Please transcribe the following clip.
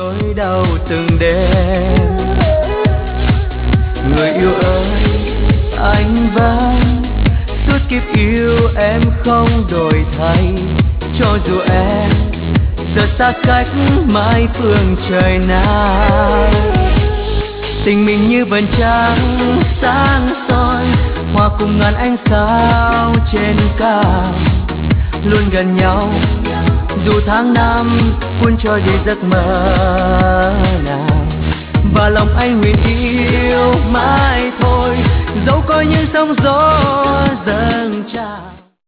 nỗi đau từng đêm. Người yêu ơi, anh vẫn suốt kiếp yêu em không đổi thay, cho dù em giờ xa cách mãi phương trời nào. Tình mình như vầng trăng sáng soi, hòa cùng ngàn ánh sao trên cao, luôn gần nhau dù tháng năm cuốn trôi đi giấc mơ nào. Và lòng anh nguyện yêu mãi thôi, dẫu có những sóng gió dâng tràn.